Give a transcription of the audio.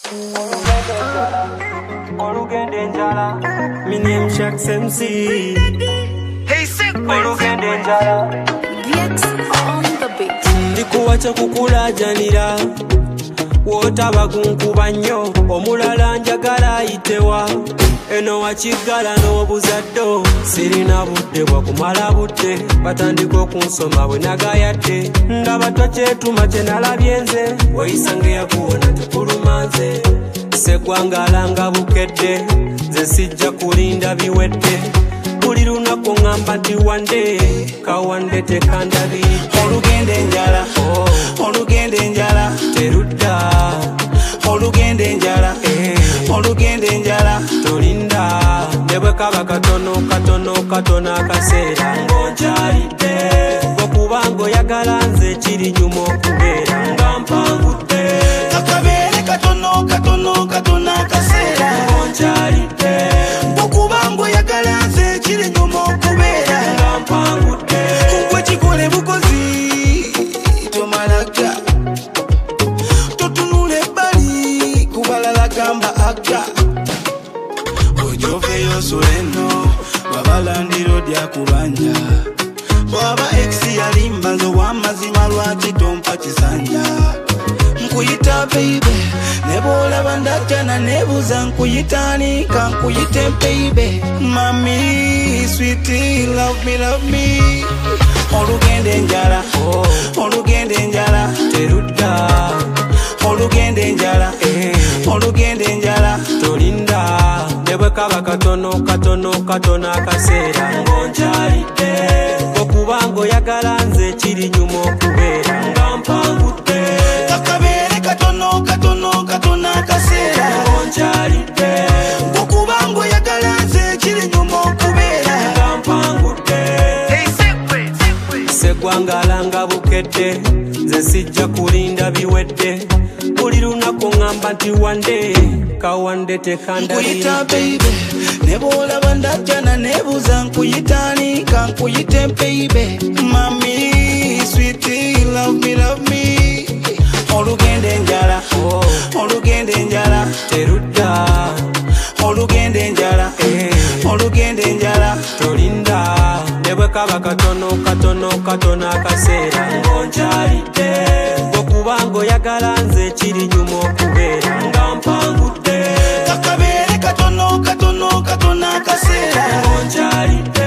Olugende njala. My name Shax MC. Hey, sick Olugende njala. Get on the beat. Ndikuwacha kukulajanira wotaba kunkuba nnyo omulala njagala ayitewa eno wakigala n'obuzaddo sirina budde bwa kumala budde batandika okunsoma bwe nagayadde ndaba tokyetuma kye nalabye nze weyisange yakuwona tekulumanze seggwangala nga bukedde nze sijja kulinda biwedde buli lunaku ngamba nti wande kawande tekandabi olugende njala olugende njala terudda olugende njala olugende njala tolinda ne bwe kaba katono katono katono akaseera ng'onkyalidde okuba ng'oyagala nze kiri nyuma okubeera nga mpangudde kakabeere katono katono katono akaseera ng'onkyalidde okuba ng'oyagala nze kiri nyuma okubeera nga mpangudde gwe kikole bukozi tomalaga totunula ebbali kubalala gamba aga ojoveyo soleno babalandiro lyakubanja bwaba exi yalimba nze wamazima lwaki tompa kisanja nkuyita beibe nebwolaba ndajjana nebuuza nkuyitaanika nkuyite beibe mami switi love me olugende njala olugende njala terudda olugende njala olugende njala tolinda ne bwe kaba katono katono katono akaseera ng'onkyalidde okuba ng'oyagala nze kiri nyuma okubeera nga mpangudde kakabeere katono katono katono akaseera ng'onkyalidde okuba ng'oyagala nze kiri nyuma okubeera nga mpangudde seggwangala nga bukedde nze sijja kulinda biwedde buli lunaku ngamba nti wande kawande nkuyita tekandabiride beibe nebwolaba ndajjana nebuuza nkuyitaanika nkuyite beibe mami switi love me olugende njala olugende njala terudda olugende njala olugende njala tolinda ne bwe kaba katono katono katono akaseera ng'onkyalidde okuba ng'oyagala nze kiri nyuma okubeera nga mpangudde kakabeere katono katono katono akaseera ng'onkyalidde